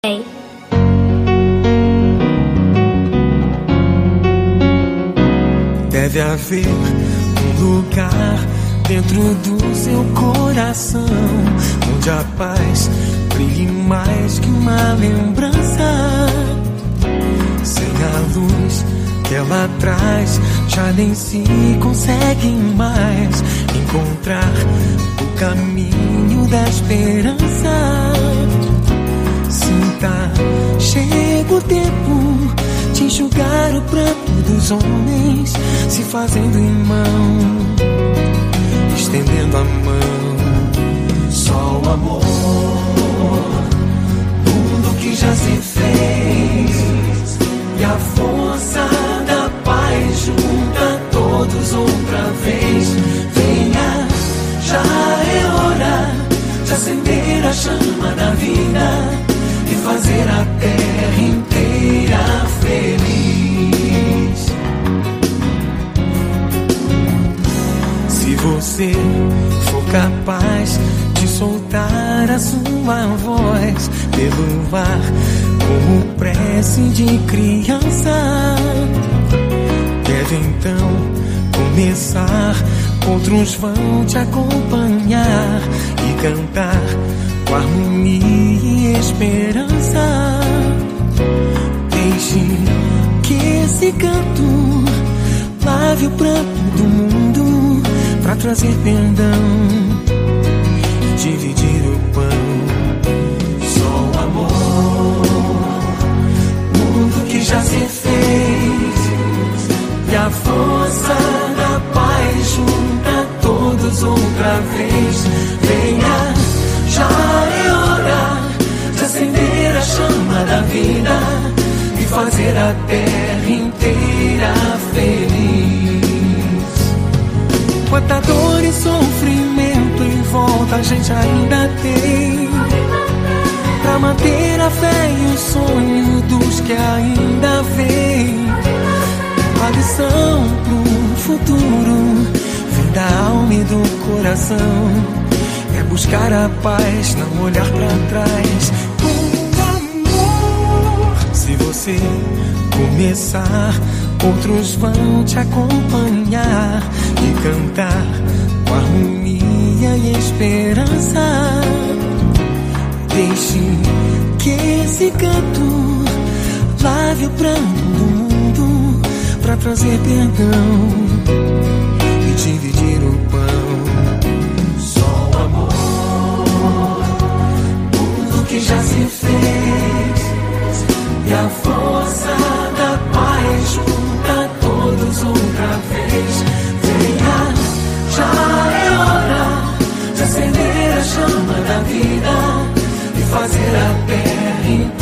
Hey. Deve haver um lugar dentro do seu coração onde a paz brilhe mais que uma lembrança. Sem a luz que ela traz, já nem se consegue mais encontrar o caminho da esperança. Sinta, chega o tempo de enxugar o pranto dos homens, se fazendo irmão, estendendo a mão. Só o amor, tudo que já se fez, e a força da paz junta todos outra vez. Venha, já é hora de acender a chama da vida e fazer a terra inteira feliz. Se você for capaz de soltar a sua voz pelo ar como prece de criança, deve então começar. Outros vão te acompanhar e cantar com harmonia e esperança. Deixe que esse canto lave o pranto do mundo pra trazer perdão e dividir o pão. Só o amor, tudo que já se fez, e a força da paz junta todos outra vez. Venha, já é hora de acender a chama da vida e fazer a terra inteira feliz. Quanta dor e sofrimento em volta a gente ainda tem, pra manter a fé e o sonho dos que ainda vêm. A lição pro futuro vem da alma e do coração, é buscar a paz, não olhar pra trás. Com amor, se você começar, outros vão te acompanhar e cantar com harmonia e esperança. Deixe que esse canto lave o pranto do mundo pra trazer perdão e dividir o pão. Que já se fez, e a força da paz junta todos outra vez. Venha, já é hora de acender a chama da vida e fazer a terra inteira